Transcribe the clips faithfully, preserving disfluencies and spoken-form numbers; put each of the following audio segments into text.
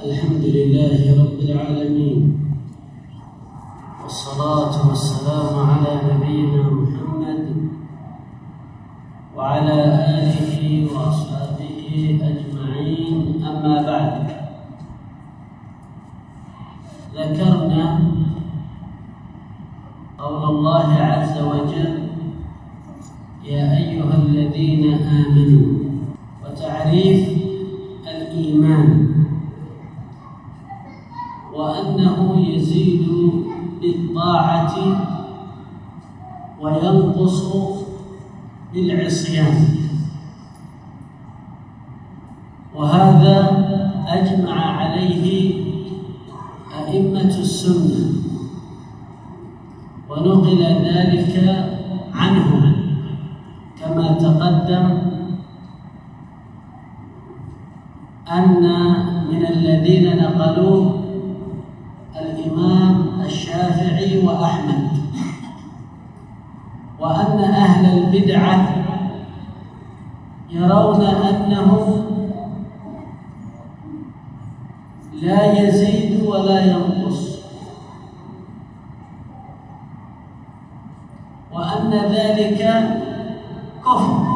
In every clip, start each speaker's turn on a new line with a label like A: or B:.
A: الحمد لله رب العالمين، والصلاة والسلام على نبينا محمد وعلى آله وأصحابه أجمعين. أما بعد، ذكرنا قول الله عز وجل: يا أيها الذين آمنوا، وتعريف الإيمان، وأنه يزيد بالطاعة وينقص بالعصيان، وهذا أجمع عليه أئمة السنة، ونقل ذلك عنهم كما تقدم أن من الذين نقلوه الإمام الشافعي وأحمد، وأن أهل البدعة يرون أنه لا يزيد ولا ينقص، وأن ذلك كفر،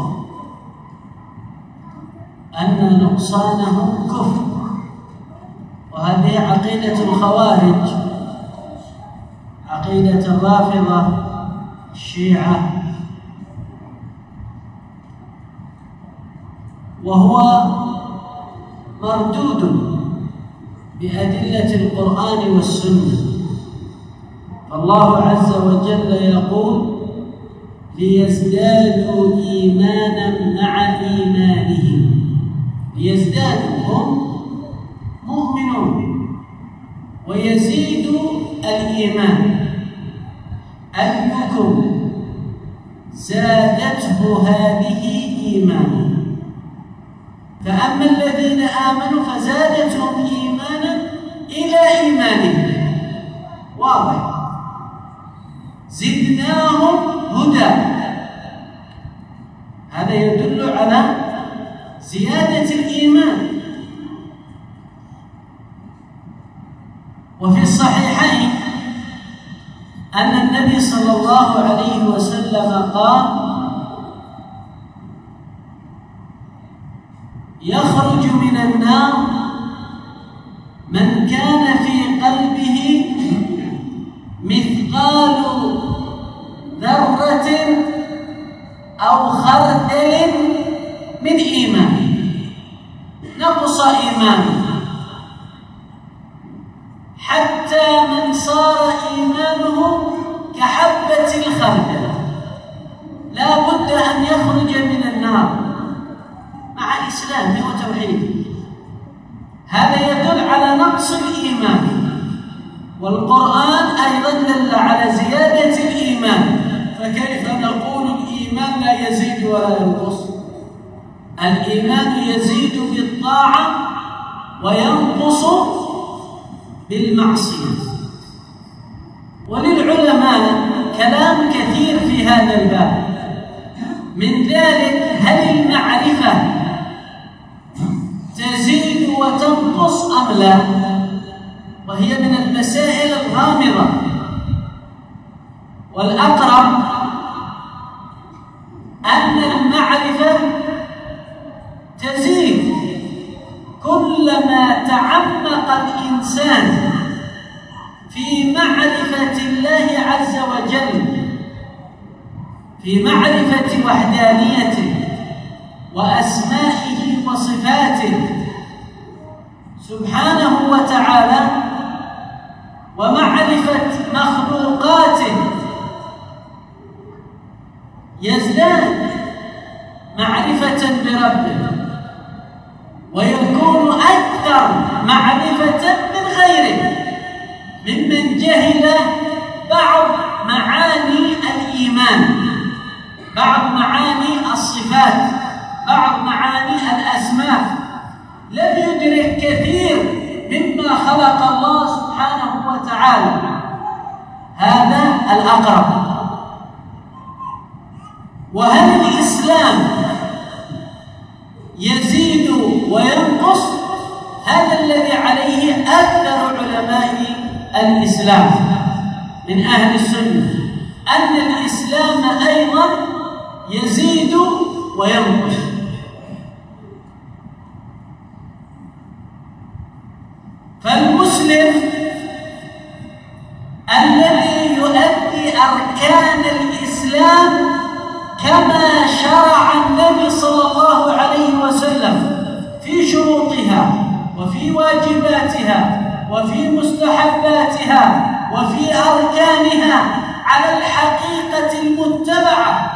A: أن نقصانه كفر. وهذه عقيدة الخوارج، عقيدة الرافضة الشيعة، وهو مردود بأدلة القرآن والسنة. فالله عز وجل يقول: ليزدادوا إيمانا مع إيمانهم، ليزدادوا هم مؤمنون، ويزيد الإيمان. أيكم زادته هذه إيمانا؟ فأما الذين آمنوا فزادتهم إيمانا إلى إيمانهم، واضح، زدناهم هدى. هذا يدل على زيادة الإيمان. وفي الصحيحين أن النبي صلى الله عليه وسلم قال: يخرج من النار من كان في قلبه مثقال ذرة أو خردل من إيمان، نقص إيمانه حتى من صار إيمانه كحبة الخردل، لا بد أن يخرج من النار مع الإسلام وتوحيده. هذا يدل على نقص الإيمان، والقرآن أيضا دل على زيادة الإيمان. فكيف نقول الإيمان لا يزيد ولا ينقص؟ الإيمان يزيد بالطاعة وينقص بالمعصية. وللعلماء كلام كثير في هذا الباب، من ذلك: هل المعرفة تزيد وتنقص أم لا؟ وهي من المسائل الغامضة. والأقرب أن المعرفة تزيد كلما تعمق الإنسان في معرفة الله عز وجل، في معرفة وحدانيته وأسمائه وصفاته سبحانه وتعالى، ومعرفة مخلوقاته، يزداد معرفة بربه، ويكون أكثر معرفة من غيره، ممن جهل بعض معاني الإيمان، بعض معاني الصفات، بعض معاني الأسماء، لم يدرك كثير مما خلق الله سبحانه وتعالى. هذا الأقرب. وهل الإسلام يزيد وينقص؟ هذا الذي عليه الإسلام من أهل السنة أن الإسلام أيضا يزيد وينقص. فالمسلم الذي يؤدي أركان الإسلام كما شرع النبي صلى الله عليه وسلم في شروطها وفي واجباتها وفي مستحباتها وفي أركانها على الحقيقة المتبعة،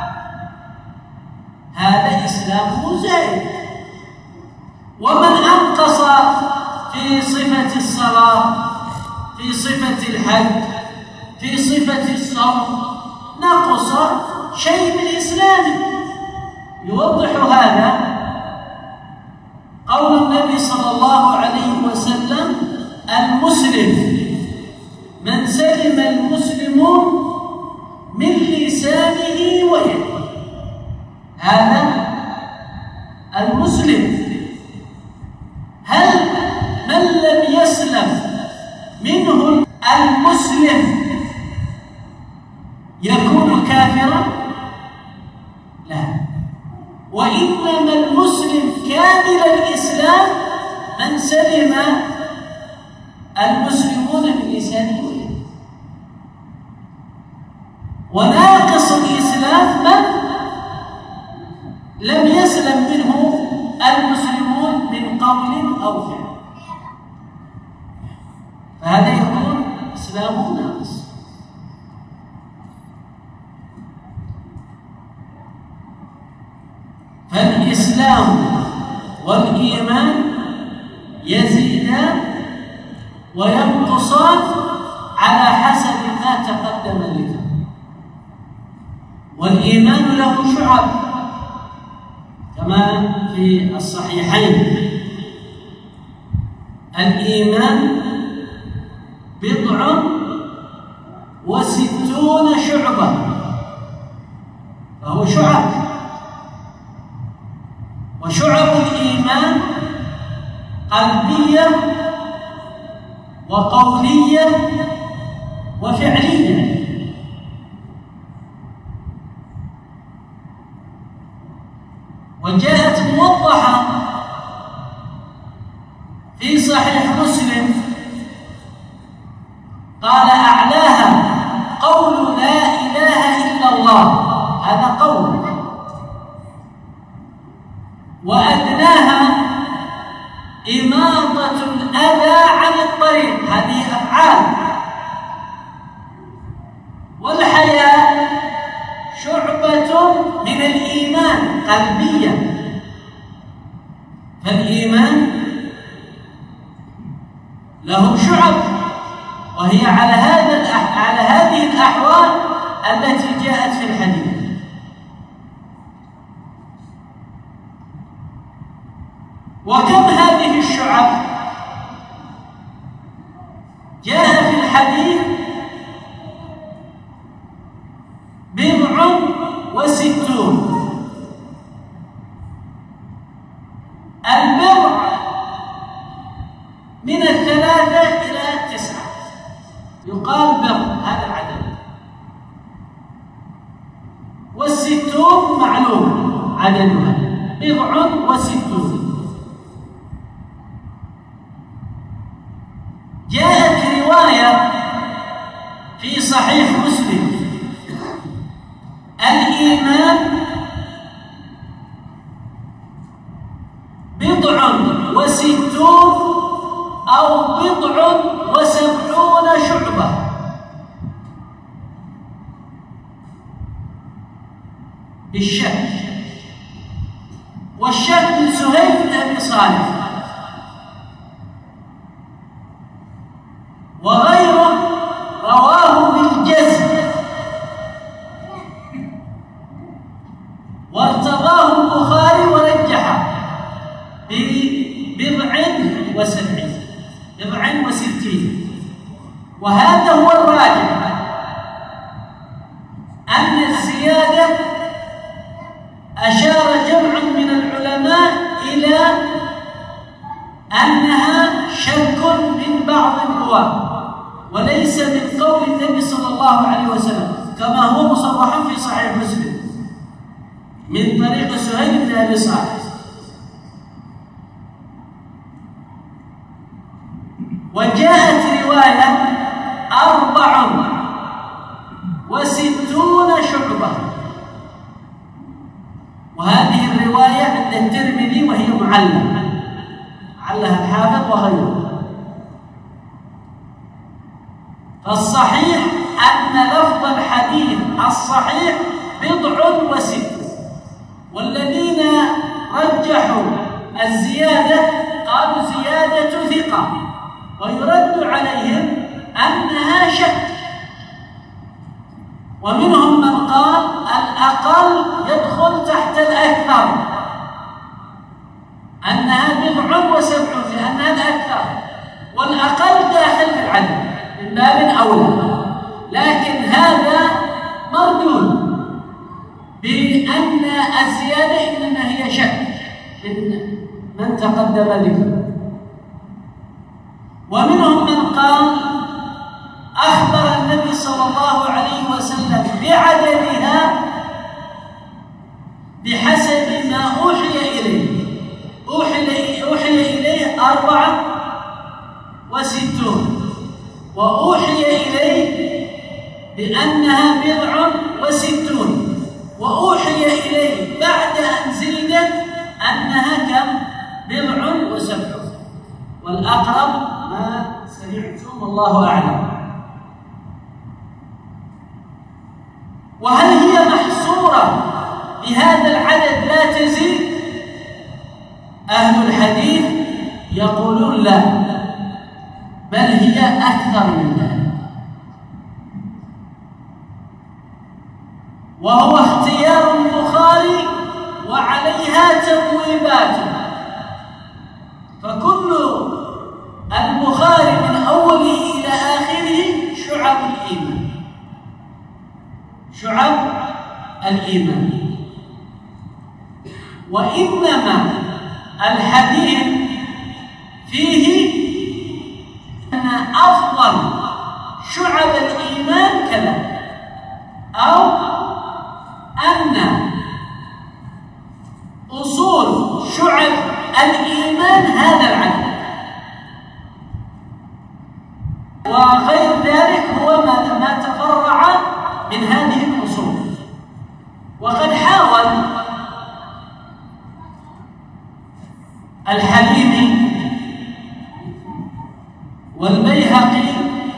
A: هذا إسلامه زائد. ومن أنقص في صفة الصلاة، في صفة الحج، في صفة الصوم، نقص شيء من إسلامه. يوضح هذا قول النبي صلى الله عليه وسلم: المسلم من سلم المسلمون من لسانه ويده. هذا المسلم. هل من لم يسلم منه المسلم يكون كافرا؟ لا، وإنما المسلم كامل الإسلام من سلم المسلمون من لسانه ويده. وناقص الإسلام من لم يسلم منه المسلمون من قول أو فعل، فهذا يكون إسلامه ناقص. فالإسلام والإيمان يزيدان وينقصان على حسب ما تقدم لك. والإيمان له شعب كما في الصحيحين: الإيمان بضع وستون شعبة، فهو شعب. وشعب الإيمان قلبية وقولية وفعلية. وجاءت موضحة في صحيح مسلم، قال: أعلاها قول لا إله إلا الله، هذا قول. وأدناها إماطة الأذى عن الطريق، هذه أفعال. والحياء شعبة من الإيمان قلبية. فالإيمان له شعب، وهي على هذا على هذه الأحوال التي جاءت في الحديث. وكم هذه الشعب؟ جاء في الحديث: بضع وستون. البضع من الثلاثة إلى التسعة يقال بضع، هذا العدد. والستون معلوم عددها، بضع وستون. جاءت رواية في صحيح مسلم: الإيمان بضع وستون أو بضع وسبعون شعبة. بالشك، والشك من سهيل بن أبي صالح وغيره رواه بالجزم وارتضاه البخاري ورجحه ببضع وسبعين، بضع وستين. وهذا هو الراجح، أن الزيادة أشار جمع من العلماء إلى أنها شك من بعض الرواة، وليس من قول النبي صلى الله عليه وسلم كما هو مصرح في صحيح مسلم من طريق سهيل بن أبي صالح. وجاءت رواية أربع وستون شعبة، وهذه الرواية عند الترمذي وهي معلّة، علّها الحافظ وغيره. فالصحيح أن لفظ الحديث الصحيح بضع وست، والذين رجحوا الزيادة قالوا زيادة ثقة، ويرد عليهم أنها شك. ومنهم من قال الأقل يدخل تحت الأكثر، أنها بضع وسبعون لأنها الأكثر، والأقل داخل في العدد من باب أولى. لكن هذا مردود بأن الزيادة إنما هي شك من تقدم ذكره. ومنهم من قال أخبر النبي صلى الله عليه وسلم بعددها بحسب ما أوحي إليه، أوحي, أوحي إليه أربعة وستون، وأوحي إليه بأنها بضع وستون، وأوحي إليه بعد أن زيدت أنها كم؟ بضع وسبعون. والأقرب ما سمعتم والله أعلم. وهل هي محصورة بهذا العدد لا تزيد؟ أهل الحديث يقولون لا، بل هي أكثر من ذلك، وهو اختيار البخاري وعليها تبويباته. فكل البخاري من أوله إلى آخره شعب الإيمان، شعب الإيمان. وإنما الحديث فيه أن أفضل شعب الإيمان كذا، أو أن أصول شعب الإيمان هذا العدد، وغير ذلك هو ما تفرع من هذه الأصول. وقد حاول الحليمي والبيهقي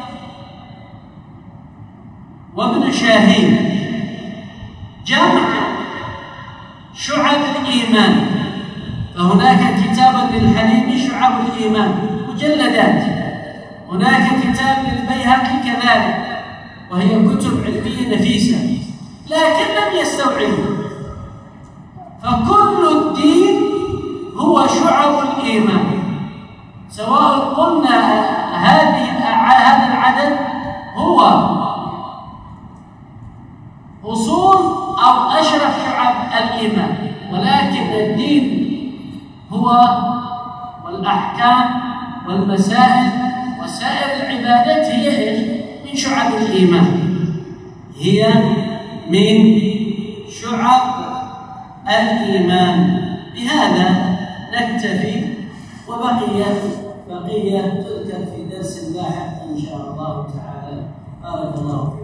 A: وابن شاهين جمع شعب الإيمان، فهناك كتاب للحليمي شعب الإيمان مجلدات، هناك كتاب للبيهقي كذلك، وهي كتب علمية نفيسة، لكن لم يستوعبوا. فكل الدين هو شعب الإيمان، سواء قلنا هذه هذا العدد هو أصول أو أشرف شعب الإيمان، ولكن الدين هو والأحكام والمسائل وسائر العبادات هي إيش؟ من شعب الإيمان، هي من شعب الإيمان. بهذا نكتفي، وبقية بقية تذكر في درس لاحق إن شاء الله تعالى. بارك الله فيكم.